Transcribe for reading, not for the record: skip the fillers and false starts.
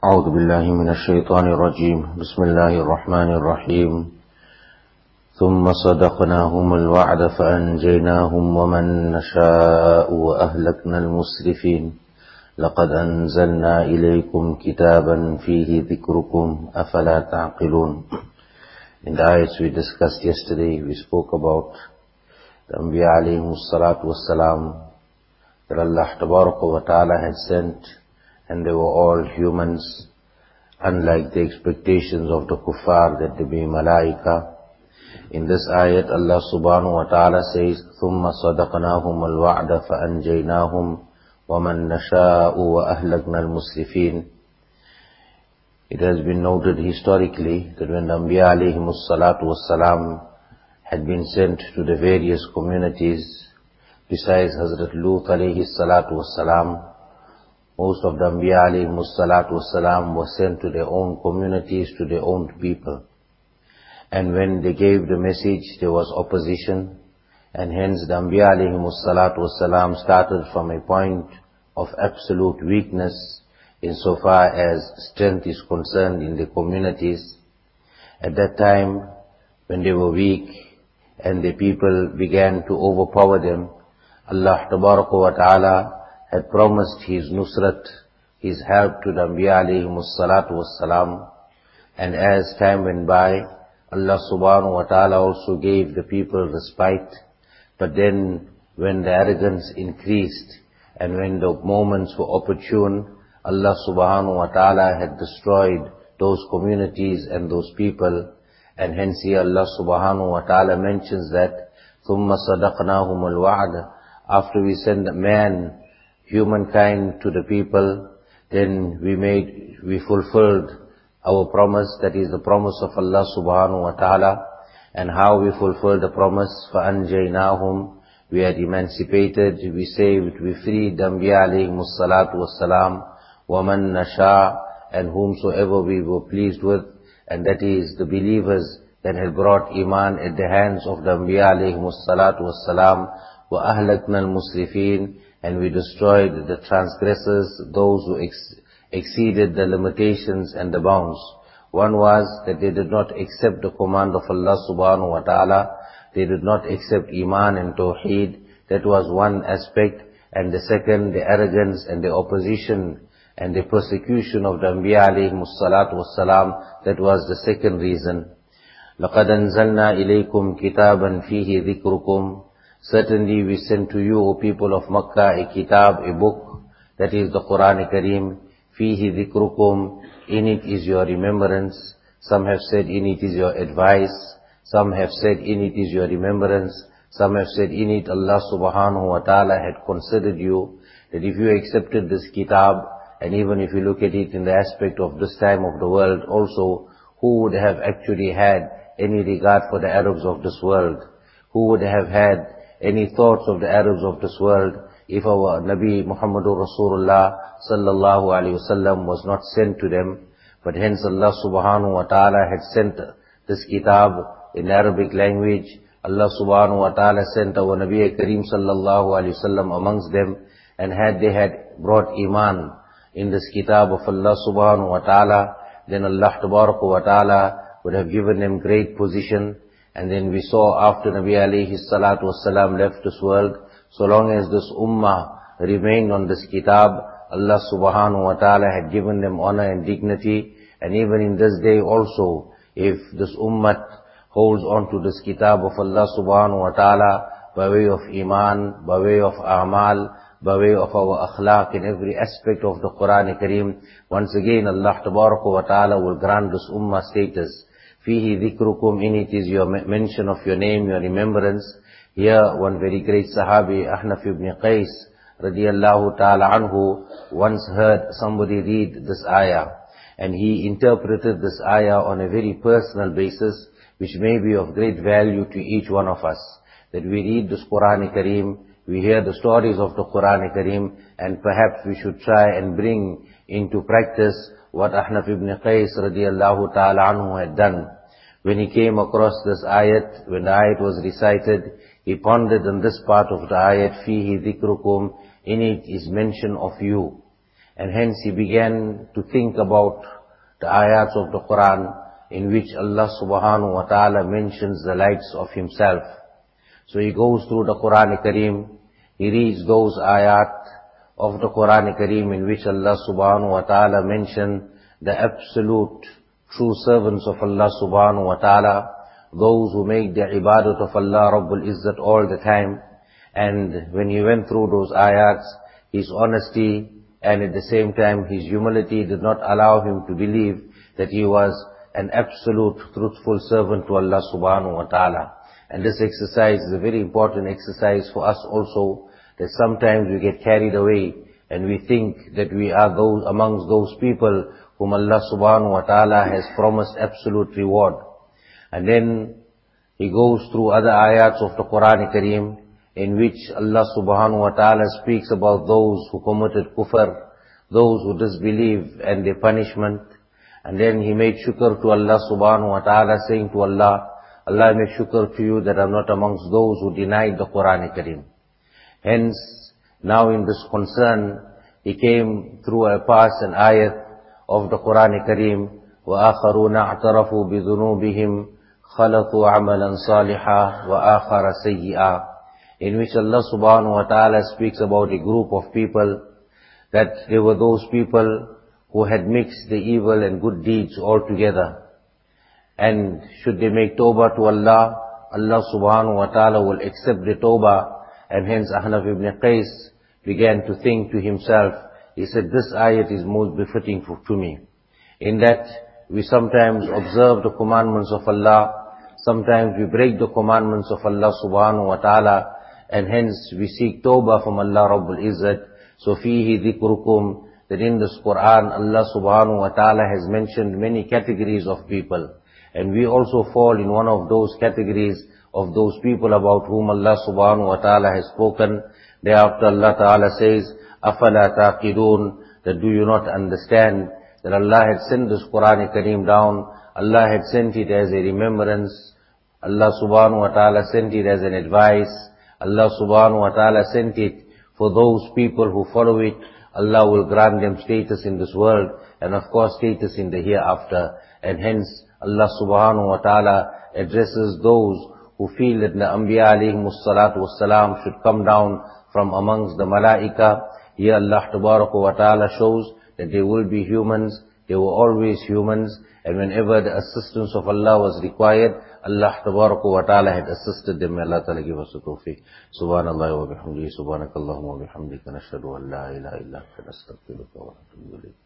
أعوذ بالله من الشيطان الرجيم بسم الله الرحمن الرحيم ثم صدقناهم الوعد فأنجيناهم ومن نشاء وأهلكنا المسرفين لقد أنزلنا إليكم كتابا فيه ذكركم أفلا تعقلون. In the ayats we discussed yesterday, we spoke about the Anbiya alayhimus salatu wassalam that Allah tabaraka wa ta'ala had sent, and they were all humans, unlike the expectations of the kuffar that they be malaika. In this ayat, Allah subhanahu wa ta'ala says, ثُمَّ صَدَقْنَاهُمُ الْوَعْدَ فَأَنْجَيْنَاهُمْ وَمَنْ نَشَاءُ وَأَهْلَكْنَا الْمُسْرِفِينَ. It has been noted historically that when the Anbiya alayhimus salatu wassalam had been sent to the various communities, besides Hazrat Lut alayhi salatu wassalam, most of the Anbiya alayhimus salatu wassalam were sent to their own communities, to their own people. And when they gave the message, there was opposition, and hence the Anbiya alayhimus salatu wassalam started from a point of absolute weakness insofar as strength is concerned in the communities. At that time, when they were weak and the people began to overpower them, Allah tabaraka wa ta'ala had promised His nusrat, His help to the Anbiya alayhimus salatu wassalam. And as time went by, Allah subhanahu wa ta'ala also gave the people respite. But then when the arrogance increased and when the moments were opportune, Allah subhanahu wa ta'ala had destroyed those communities and those people. And hence here Allah subhanahu wa ta'ala mentions that ثُمَّ صَدَقْنَاهُمُ الْوَعْدَ. After we send humankind to the people, then we fulfilled our promise, that is the promise of Allah subhanahu wa ta'ala. And how we fulfilled the promise? فَأَنْجَيْنَاهُمْ. We had emancipated, we saved, we freed the Anbiya alayhimus salatu wassalam. وَمَنْ نَشَاءَ. And whomsoever we were pleased with, and that is the believers that had brought iman at the hands of the Anbiya alayhimus salatu wassalam. وَأَهْلَكْنَا الْمُسْرِفِينَ. And we destroyed the transgressors, those who exceeded the limitations and the bounds. One was that they did not accept the command of Allah subhanahu wa ta'ala. They did not accept iman and tawheed. That was one aspect. And the second, the arrogance and the opposition and the persecution of the Anbiya alayhimus salatu wassalam. That was the second reason. لَقَدْ أَنزَلْنَا إِلَيْكُمْ كِتَابًا فِيهِ ذِكْرُكُمْ. Certainly we sent to you, O people of Makkah, a kitab, a book, that is the Quran-i-Kareem. Fihi dhikrukum. In it is your remembrance. Some have said in it is your advice. Some have said in it is your remembrance. Some have said in it Allah subhanahu wa ta'ala had considered you, that if you accepted this kitab, and even if you look at it in the aspect of this time of the world also, who would have actually had any regard for the Arabs of this world? Who would have had any thoughts of the Arabs of this world if our Nabi Muhammadur Rasulullah sallallahu alayhi wasallam was not sent to them? But hence Allah subhanahu wa ta'ala had sent this kitab in Arabic language. Allah subhanahu wa ta'ala sent our Nabi Kareem sallallahu alayhi wasallam amongst them, and had they had brought iman in this kitab of Allah subhanahu wa ta'ala, then Allah tabaraka wa ta'ala would have given them great position. And then we saw after Nabi alayhi salatu wassalam left this world, so long as this ummah remained on this kitab, Allah subhanahu wa ta'ala had given them honor and dignity. And even in this day also, if this ummah holds on to this kitab of Allah subhanahu wa ta'ala, by way of iman, by way of a'mal, by way of our akhlaq, in every aspect of the Quran-i-Kareem, once again Allah tabaraka wa ta'ala will grant this ummah status. Fihi dhikrukum. In it is your mention of your name, your remembrance. Here one very great Sahabi, Ahnaf ibn Qais radiyallahu ta'ala anhu, once heard somebody read this ayah, and he interpreted this ayah on a very personal basis, which may be of great value to each one of us. That we read this Quran-i-Kareem, we hear the stories of the Quran-i-Kareem, and perhaps we should try and bring into practice what Ahnaf ibn Qais radiyallahu ta'ala anhu had done. When he came across this ayat, when the ayat was recited, he pondered on this part of the ayat, fihi dhikrukum. In it is mention of you. And hence he began to think about the ayats of the Quran in which Allah subhanahu wa ta'ala mentions the lights of himself. So he goes through the Quran Kareem, he reads those ayat of the Quran Kareem in which Allah subhanahu wa ta'ala mentioned the absolute true servants of Allah subhanahu wa ta'ala, those who make the ibadat of Allah Rabbul Izzat all the time. And when he went through those ayats, his honesty and at the same time his humility did not allow him to believe that he was an absolute truthful servant to Allah subhanahu wa ta'ala. And this exercise is a very important exercise for us also, that sometimes we get carried away and we think that we are those amongst those people whom Allah subhanahu wa ta'ala has promised absolute reward. And then he goes through other ayats of the Quran Kareem in which Allah subhanahu wa ta'ala speaks about those who committed kufr, those who disbelieve and their punishment. And then he made shukr to Allah subhanahu wa ta'ala, saying to Allah, Allah, I make shukr to you that I'm not amongst those who denied the Quran Kareem. Hence, now in this concern, he came through a pass and ayat of the Quran Kareem, وَآخَرُونَ اعْتَرَفُوا بِذُنُوبِهِمْ خَلَطُوا عَمَلًا صَالِحًا وَآخَرَ سَيِّئًا, in which Allah subhanahu wa ta'ala speaks about a group of people, that they were those people who had mixed the evil and good deeds all together. And should they make tawbah to Allah, Allah subhanahu wa ta'ala will accept the tawbah. And hence Ahnaf ibn Qais began to think to himself, he said, this ayat is most befitting to me. In that we sometimes observe the commandments of Allah, sometimes we break the commandments of Allah subhanahu wa ta'ala, and hence we seek tawbah from Allah Rabbul Izzat. So fihi dhikrukum, that in this Quran Allah subhanahu wa ta'ala has mentioned many categories of people. And we also fall in one of those categories of those people about whom Allah subhanahu wa ta'ala has spoken. Thereafter Allah ta'ala says, أَفَلَا تَعْقِدُونَ, that do you not understand that Allah had sent this Quran Kareem down, Allah had sent it as a remembrance, Allah subhanahu wa ta'ala sent it as an advice, Allah subhanahu wa ta'ala sent it for those people who follow it. Allah will grant them status in this world and of course status in the hereafter. And hence Allah subhanahu wa ta'ala addresses those who feel that the Anbiya alayhimus salatu wassalam should come down from amongst the Malaika. Here Allah tabaraka wa ta'ala shows that they will be humans, they were always humans, and whenever the assistance of Allah was required, Allah tabaraka wa ta'ala had assisted them. May Allah ta'ala give us the tawfiq. Subhanallah wa bihamdihi, subhanakallahumma wa bihamdika, nashhadu an la ilaha illa anta, nastaghfiruka wa natubu ilayk.